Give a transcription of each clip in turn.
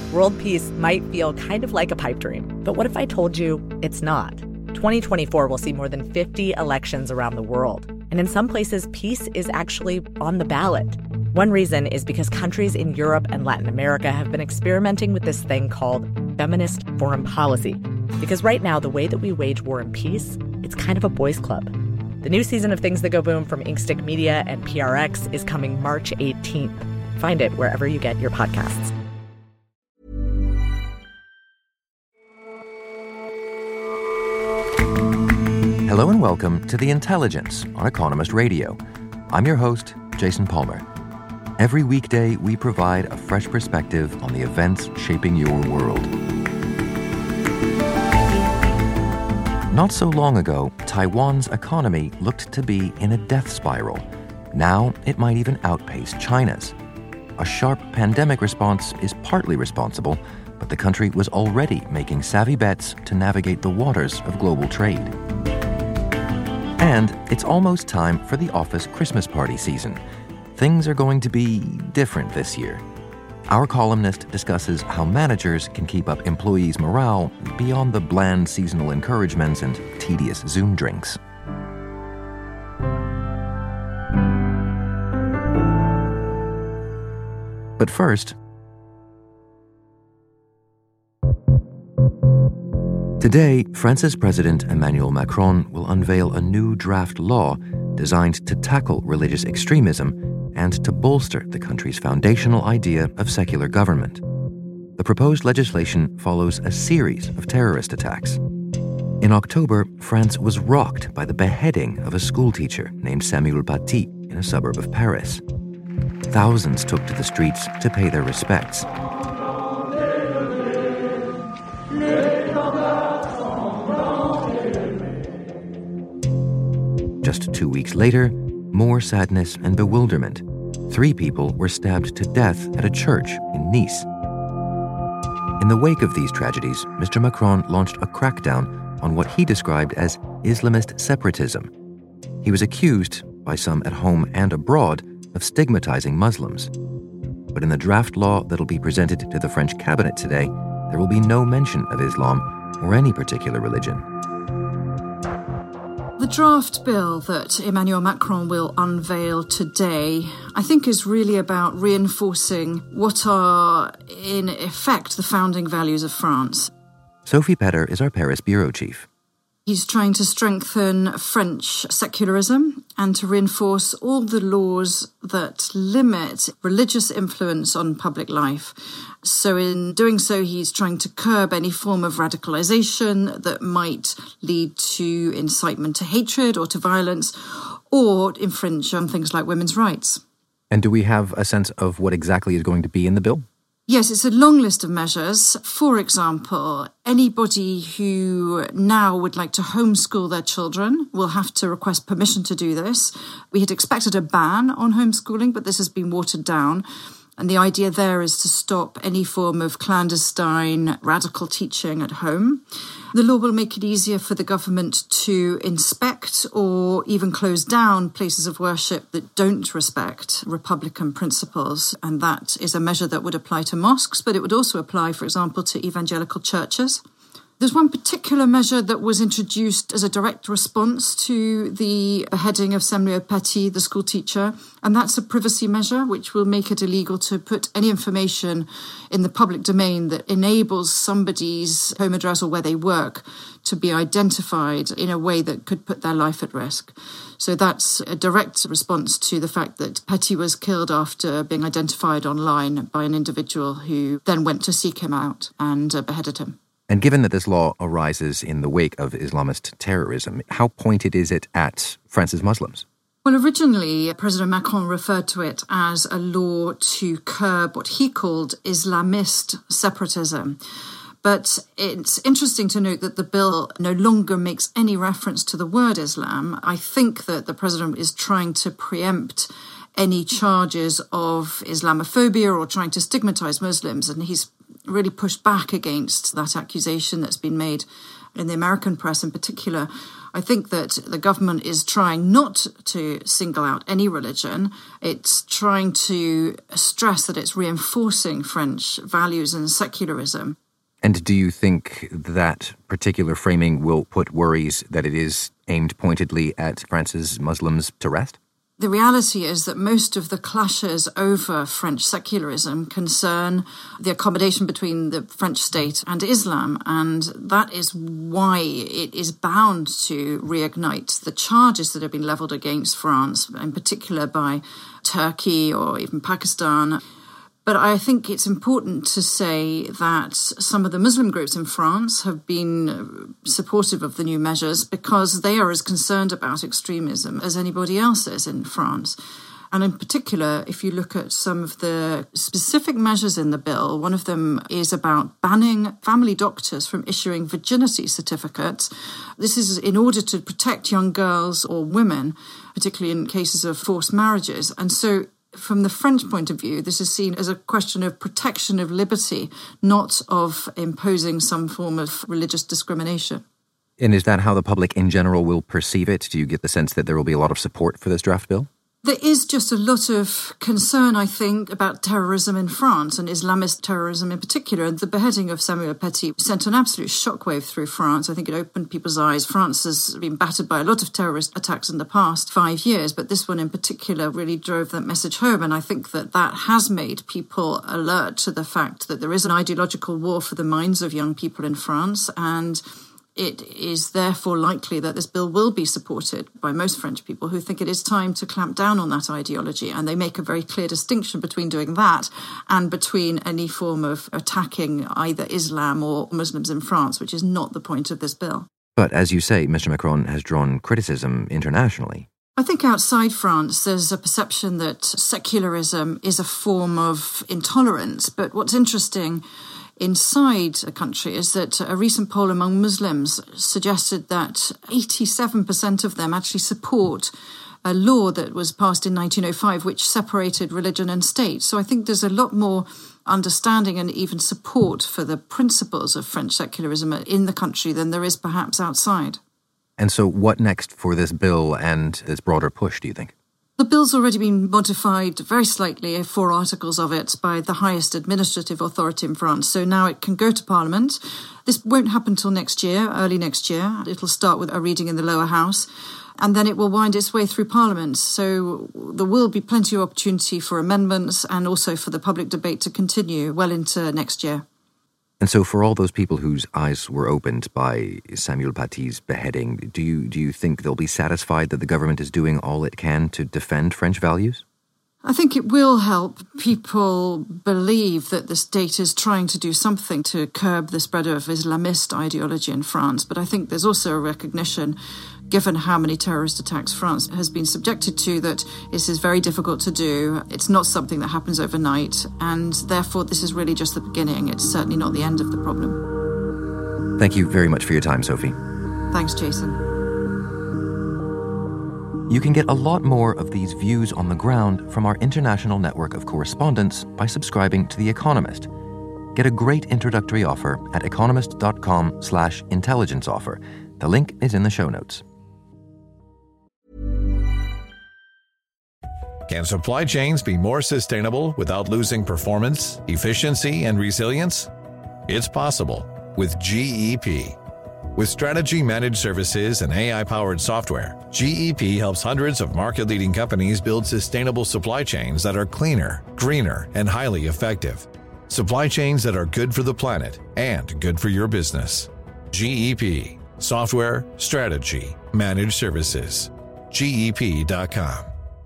World peace might feel kind of like a pipe dream, but what if I told you it's not? 2024 will see more than 50 elections around the world, and in some places, peace is actually on the ballot. One reason is because countries in Europe and Latin America have been experimenting with this thing called feminist foreign policy. Because right now, the way that we wage war and peace, it's kind of a boys' club. The new season of Things That Go Boom from Inkstick Media and PRX is coming March 18th. Find it wherever you get your podcasts. Hello and welcome to The Intelligence on Economist Radio. I'm your host, Jason Palmer. Every weekday, we provide a fresh perspective on the events shaping your world. Not so long ago, Taiwan's economy looked to be in a death spiral. Now, it might even outpace China's. A sharp pandemic response is partly responsible, but the country was already making savvy bets to navigate the waters of global trade. And it's almost time for the office Christmas party season. Things are going to be different this year. Our columnist discusses how managers can keep up employees' morale beyond the bland seasonal encouragements and tedious Zoom drinks. But first, today, France's President Emmanuel Macron will unveil a new draft law designed to tackle religious extremism and to bolster the country's foundational idea of secular government. The proposed legislation follows a series of terrorist attacks. In October, France was rocked by the beheading of a schoolteacher named Samuel Paty in a suburb of Paris. Thousands took to the streets to pay their respects. Just 2 weeks later, more sadness and bewilderment. 3 people were stabbed to death at a church in Nice. In the wake of these tragedies, Mr. Macron launched a crackdown on what he described as Islamist separatism. He was accused, by some at home and abroad, of stigmatizing Muslims. But in the draft law that'll be presented to the French cabinet today, there will be no mention of Islam or any particular religion. The draft bill that Emmanuel Macron will unveil today, I think, is really about reinforcing what are, in effect, the founding values of France. Sophie Petter is our Paris bureau chief. He's trying to strengthen French secularism and to reinforce all the laws that limit religious influence on public life. So in doing so, he's trying to curb any form of radicalization that might lead to incitement to hatred or to violence or infringe on things like women's rights. And do we have a sense of what exactly is going to be in the bill? Yes, it's a long list of measures. For example, anybody who now would like to homeschool their children will have to request permission to do this. We had expected a ban on homeschooling, but this has been watered down. And the idea there is to stop any form of clandestine radical teaching at home. The law will make it easier for the government to inspect or even close down places of worship that don't respect Republican principles. And that is a measure that would apply to mosques, but it would also apply, for example, to evangelical churches. There's one particular measure that was introduced as a direct response to the beheading of Samuel Paty, the school teacher, and that's a privacy measure which will make it illegal to put any information in the public domain that enables somebody's home address or where they work to be identified in a way that could put their life at risk. So that's a direct response to the fact that Paty was killed after being identified online by an individual who then went to seek him out and beheaded him. And given that this law arises in the wake of Islamist terrorism, how pointed is it at France's Muslims? Well, originally, President Macron referred to it as a law to curb what he called Islamist separatism. But it's interesting to note that the bill no longer makes any reference to the word Islam. I think that the president is trying to preempt any charges of Islamophobia or trying to stigmatize Muslims, and he's really pushed back against that accusation that's been made in the American press in particular. I think that the government is trying not to single out any religion. It's trying to stress that it's reinforcing French values and secularism. And do you think that particular framing will put worries that it is aimed pointedly at France's Muslims to rest? The reality is that most of the clashes over French secularism concern the accommodation between the French state and Islam, and that is why it is bound to reignite the charges that have been levelled against France, in particular by Turkey or even Pakistan. But I think it's important to say that some of the Muslim groups in France have been supportive of the new measures because they are as concerned about extremism as anybody else is in France. And in particular, if you look at some of the specific measures in the bill, one of them is about banning family doctors from issuing virginity certificates. This is in order to protect young girls or women, particularly in cases of forced marriages. And so from the French point of view, this is seen as a question of protection of liberty, not of imposing some form of religious discrimination. And is that how the public in general will perceive it? Do you get the sense that there will be a lot of support for this draft bill? There is just a lot of concern, I think, about terrorism in France and Islamist terrorism in particular. The beheading of Samuel Paty sent an absolute shockwave through France. I think it opened people's eyes. France has been battered by a lot of terrorist attacks in the past 5 years, but this one in particular really drove that message home. And I think that has made people alert to the fact that there is an ideological war for the minds of young people in France, and it is therefore likely that this bill will be supported by most French people who think it is time to clamp down on that ideology. And they make a very clear distinction between doing that and between any form of attacking either Islam or Muslims in France, which is not the point of this bill. But as you say, Mr. Macron has drawn criticism internationally. I think outside France, there's a perception that secularism is a form of intolerance. But what's interesting inside the country is that a recent poll among Muslims suggested that 87% of them actually support a law that was passed in 1905 which separated religion and state. So I think there's a lot more understanding and even support for the principles of French secularism in the country than there is perhaps outside. And so what next for this bill and this broader push, do you think? The bill's already been modified very slightly, 4 articles of it, by the highest administrative authority in France. So now it can go to Parliament. This won't happen till next year, early next year. It'll start with a reading in the lower house, and then it will wind its way through Parliament. So there will be plenty of opportunity for amendments and also for the public debate to continue well into next year. And so for all those people whose eyes were opened by Samuel Paty's beheading, do you think they'll be satisfied that the government is doing all it can to defend French values? I think it will help people believe that the state is trying to do something to curb the spread of Islamist ideology in France. But I think there's also a recognition, given how many terrorist attacks France has been subjected to, that this is very difficult to do. It's not something that happens overnight. And therefore, this is really just the beginning. It's certainly not the end of the problem. Thank you very much for your time, Sophie. Thanks, Jason. You can get a lot more of these views on the ground from our international network of correspondents by subscribing to The Economist. Get a great introductory offer at economist.com/intelligence offer. The link is in the show notes. Can supply chains be more sustainable without losing performance, efficiency, and resilience? It's possible with GEP. With Strategy Managed Services and AI-powered software, GEP helps hundreds of market-leading companies build sustainable supply chains that are cleaner, greener, and highly effective. Supply chains that are good for the planet and good for your business. GEP. Software, strategy, managed services. GEP.com.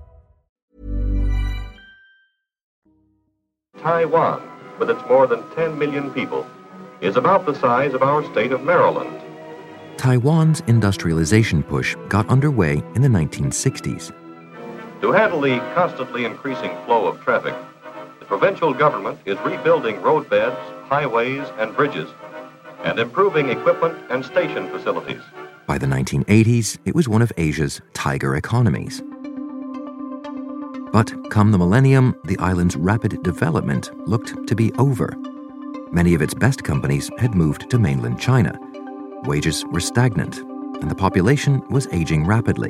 Taiwan, with its more than 10 million people, is about the size of our state of Maryland. Taiwan's industrialization push got underway in the 1960s. To handle the constantly increasing flow of traffic, the provincial government is rebuilding roadbeds, highways, and bridges, and improving equipment and station facilities. By the 1980s, it was one of Asia's tiger economies. But come the millennium, the island's rapid development looked to be over. Many of its best companies had moved to mainland China. Wages were stagnant. and the population was aging rapidly.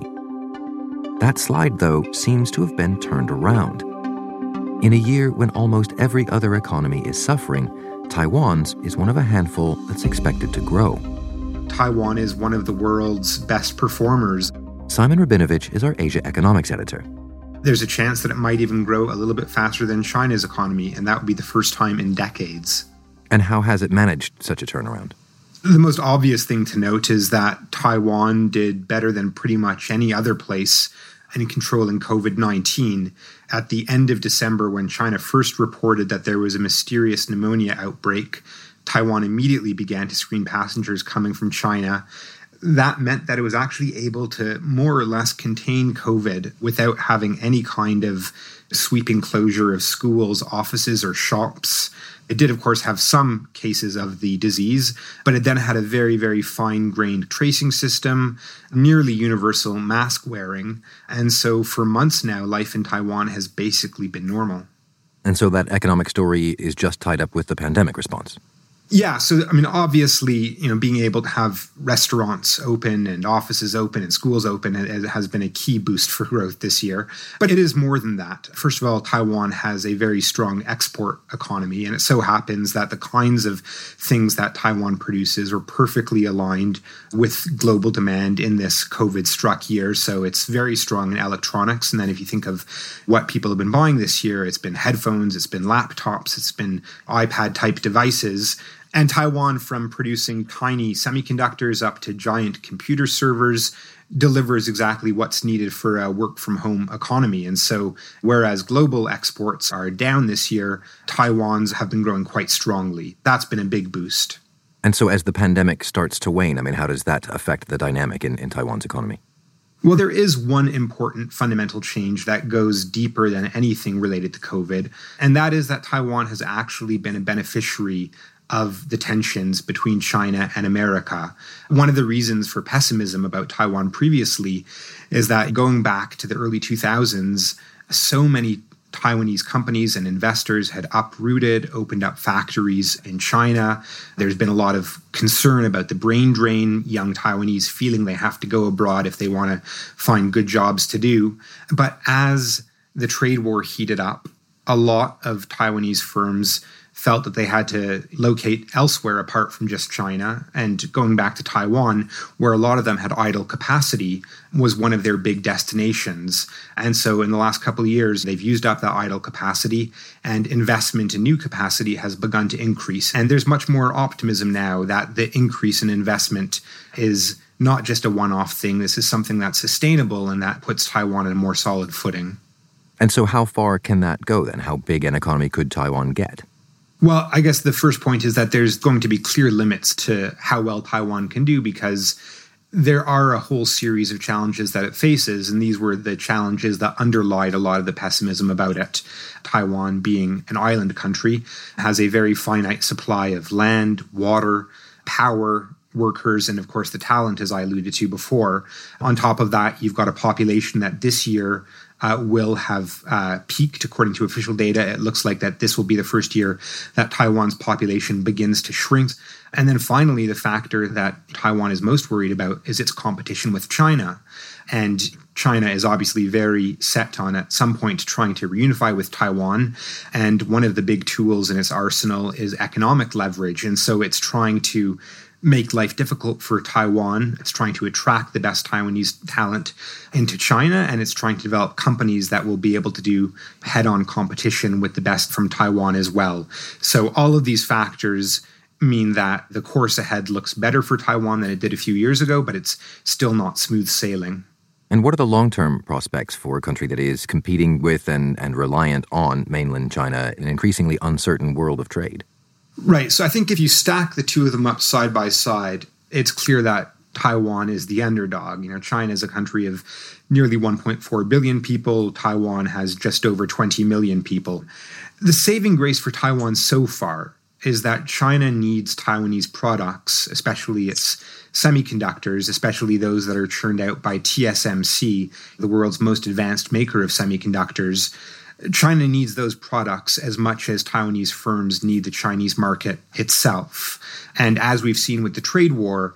That slide, though, seems to have been turned around. In a year when almost every other economy is suffering, Taiwan's is one of a handful that's expected to grow. Taiwan is one of the world's best performers. Simon Rabinovich is our Asia economics editor. There's a chance that it might even grow a little bit faster than China's economy, and that would be the first time in decades. And how has it managed such a turnaround? The most obvious thing to note is that Taiwan did better than pretty much any other place in controlling COVID-19. At the end of December, when China first reported that there was a mysterious pneumonia outbreak, Taiwan immediately began to screen passengers coming from China. That meant that it was actually able to more or less contain COVID without having any kind of sweeping closure of schools, offices, or shops. It did, of course, have some cases of the disease, but it then had a very, very fine-grained tracing system, nearly universal mask wearing. And so for months now, life in Taiwan has basically been normal. And so that economic story is just tied up with the pandemic response. Yeah, so, obviously, being able to have restaurants open and offices open and schools open has been a key boost for growth this year. But it is more than that. First of all, Taiwan has a very strong export economy, and it so happens that the kinds of things that Taiwan produces are perfectly aligned with global demand in this COVID-struck year. So it's very strong in electronics. And then if you think of what people have been buying this year, it's been headphones, it's been laptops, it's been iPad-type devices. And Taiwan, from producing tiny semiconductors up to giant computer servers, delivers exactly what's needed for a work-from-home economy. And so, whereas global exports are down this year, Taiwan's have been growing quite strongly. That's been a big boost. And so as the pandemic starts to wane, how does that affect the dynamic in Taiwan's economy? Well, there is one important fundamental change that goes deeper than anything related to COVID, and that is that Taiwan has actually been a beneficiary of the tensions between China and America. One of the reasons for pessimism about Taiwan previously is that going back to the early 2000s, so many Taiwanese companies and investors had uprooted, opened up factories in China. There's been a lot of concern about the brain drain, young Taiwanese feeling they have to go abroad if they want to find good jobs to do. But as the trade war heated up, a lot of Taiwanese firms felt that they had to locate elsewhere apart from just China. And going back to Taiwan, where a lot of them had idle capacity, was one of their big destinations. And so in the last couple of years, they've used up that idle capacity, and investment in new capacity has begun to increase. And there's much more optimism now that the increase in investment is not just a one-off thing. This is something that's sustainable, and that puts Taiwan on a more solid footing. And so how far can that go then? How big an economy could Taiwan get? Well, I guess the first point is that there's going to be clear limits to how well Taiwan can do, because there are a whole series of challenges that it faces, and these were the challenges that underlied a lot of the pessimism about it. Taiwan, being an island country, has a very finite supply of land, water, power, workers, and of course the talent, as I alluded to before. On top of that, you've got a population that this year will have peaked. According to official data, it looks like that this will be the first year that Taiwan's population begins to shrink. And then finally, the factor that Taiwan is most worried about is its competition with China. And China is obviously very set on at some point trying to reunify with Taiwan. And one of the big tools in its arsenal is economic leverage. And so it's trying to make life difficult for Taiwan. It's trying to attract the best Taiwanese talent into China, and it's trying to develop companies that will be able to do head-on competition with the best from Taiwan as well. So all of these factors mean that the course ahead looks better for Taiwan than it did a few years ago, but it's still not smooth sailing. And what are the long-term prospects for a country that is competing with and reliant on mainland China in an increasingly uncertain world of trade? Right. So I think if you stack the two of them up side by side, it's clear that Taiwan is the underdog. China is a country of nearly 1.4 billion people. Taiwan has just over 20 million people. The saving grace for Taiwan so far is that China needs Taiwanese products, especially its semiconductors, especially those that are churned out by TSMC, the world's most advanced maker of semiconductors. China needs those products as much as Taiwanese firms need the Chinese market itself. And as we've seen with the trade war,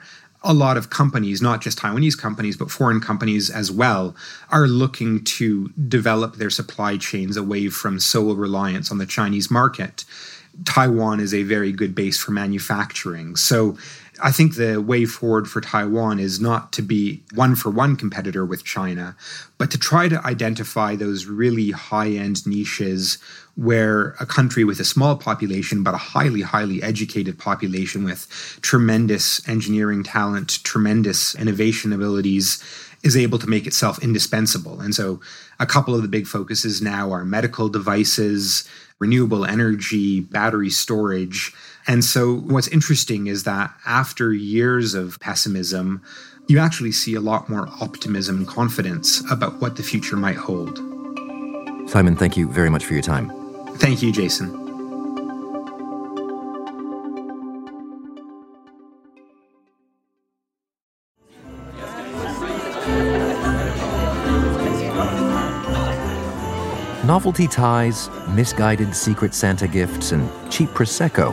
a lot of companies, not just Taiwanese companies, but foreign companies as well, are looking to develop their supply chains away from sole reliance on the Chinese market. Taiwan is a very good base for manufacturing. So I think the way forward for Taiwan is not to be one-for-one competitor with China, but to try to identify those really high-end niches where a country with a small population, but a highly, highly educated population with tremendous engineering talent, tremendous innovation abilities, is able to make itself indispensable. And so a couple of the big focuses now are medical devices, renewable energy, battery storage. And so what's interesting is that after years of pessimism, you actually see a lot more optimism and confidence about what the future might hold. Simon, thank you very much for your time. Thank you, Jason. Novelty ties, misguided Secret Santa gifts, and cheap Prosecco.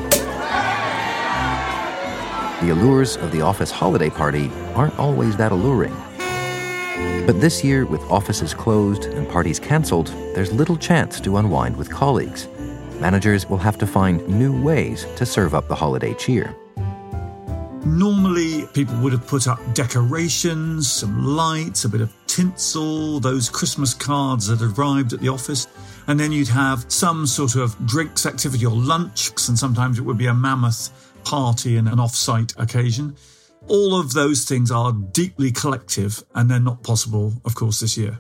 The allures of the office holiday party aren't always that alluring. But this year, with offices closed and parties canceled, there's little chance to unwind with colleagues. Managers will have to find new ways to serve up the holiday cheer. Normally, people would have put up decorations, some lights, a bit of tinsel, those Christmas cards that arrived at the office. And then you'd have some sort of drinks activity or lunch, and sometimes it would be a mammoth party and an off-site occasion. All of those things are deeply collective, and they're not possible, of course, this year.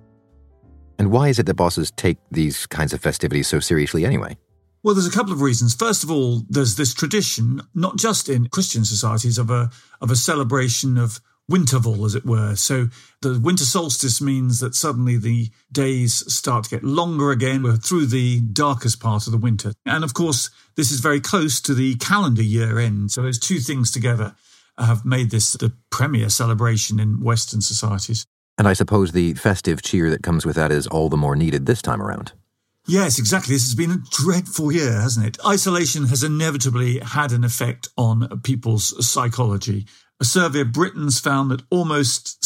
And why is it that bosses take these kinds of festivities so seriously anyway? Well, there's a couple of reasons. First of all, there's this tradition, not just in Christian societies, of a celebration of winterval, as it were. So the winter solstice means that suddenly the days start to get longer again. We're through the darkest part of the winter. And of course, this is very close to the calendar year end. So those two things together have made this the premier celebration in Western societies. And I suppose the festive cheer that comes with that is all the more needed this time around. Yes, exactly. This has been a dreadful year, hasn't it? Isolation has inevitably had an effect on people's psychology. A survey of Britons found that almost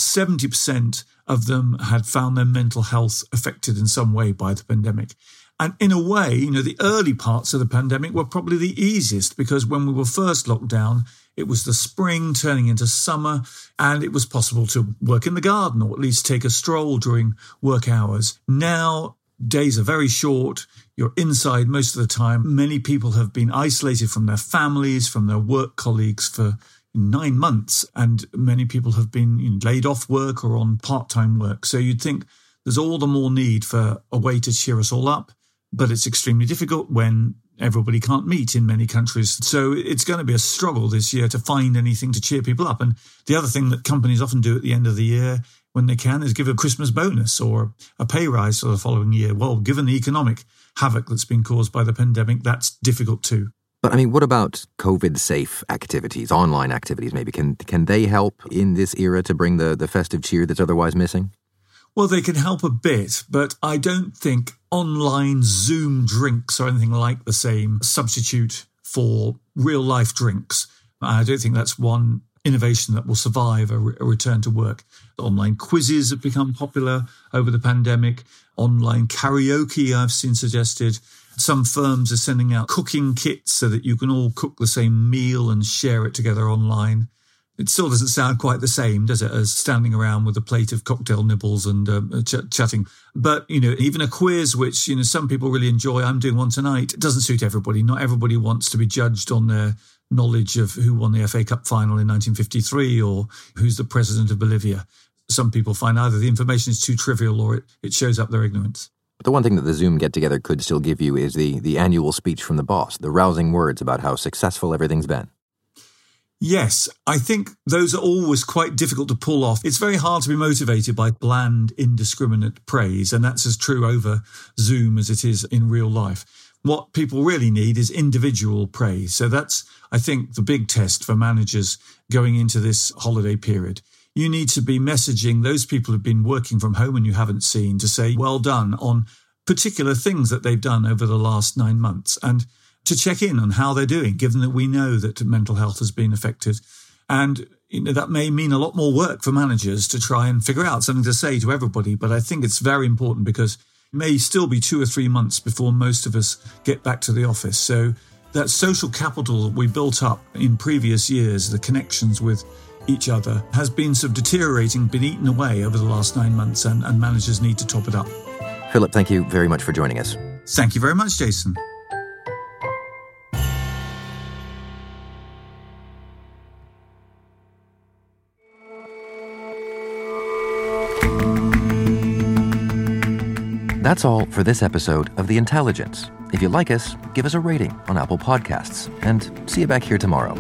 70% of them had found their mental health affected in some way by the pandemic. And in a way, the early parts of the pandemic were probably the easiest, because when we were first locked down, it was the spring turning into summer, and it was possible to work in the garden or at least take a stroll during work hours. Now, days are very short. You're inside most of the time. Many people have been isolated from their families, from their work colleagues for 9 months, and many people have been laid off work or on part-time work. So you'd think there's all the more need for a way to cheer us all up, but it's extremely difficult when everybody can't meet in many countries. So it's going to be a struggle this year to find anything to cheer people up. And the other thing that companies often do at the end of the year when they can is give a Christmas bonus or a pay rise for the following year. Well, given the economic havoc that's been caused by the pandemic, that's difficult too. But what about COVID-safe activities, online activities maybe? Can they help in this era to bring the festive cheer that's otherwise missing? Well, they can help a bit, but I don't think online Zoom drinks or anything like the same substitute for real-life drinks. I don't think that's one innovation that will survive a return to work. Online quizzes have become popular over the pandemic. Online karaoke, I've seen suggested. Some firms are sending out cooking kits so that you can all cook the same meal and share it together online. It still doesn't sound quite the same, does it, as standing around with a plate of cocktail nibbles and chatting. But, even a quiz, which, some people really enjoy, I'm doing one tonight, it doesn't suit everybody. Not everybody wants to be judged on their knowledge of who won the FA Cup final in 1953 or who's the president of Bolivia. Some people find either the information is too trivial or it shows up their ignorance. But the one thing that the Zoom get-together could still give you is the annual speech from the boss, the rousing words about how successful everything's been. Yes, I think those are always quite difficult to pull off. It's very hard to be motivated by bland, indiscriminate praise, and that's as true over Zoom as it is in real life. What people really need is individual praise. So that's, I think, the big test for managers going into this holiday period. You need to be messaging those people who've been working from home and you haven't seen to say, well done on particular things that they've done over the last 9 months, and to check in on how they're doing, given that we know that mental health has been affected. And that may mean a lot more work for managers to try and figure out something to say to everybody. But I think it's very important because it may still be 2 or 3 months before most of us get back to the office. So that social capital we built up in previous years, the connections with each other, has been sort of deteriorating, been eaten away over the last 9 months, and managers need to top it up. Philip, thank you very much for joining us. Thank you very much, Jason. That's all for this episode of The Intelligence. If you like us, give us a rating on Apple Podcasts, and see you back here tomorrow.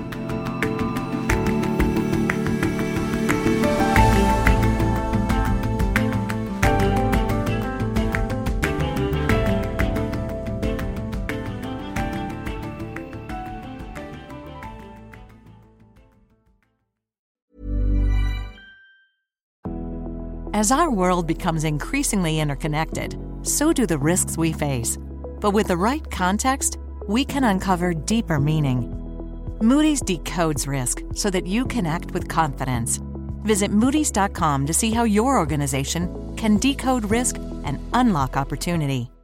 As our world becomes increasingly interconnected, so do the risks we face. But with the right context, we can uncover deeper meaning. Moody's decodes risk so that you can act with confidence. Visit Moodys.com to see how your organization can decode risk and unlock opportunity.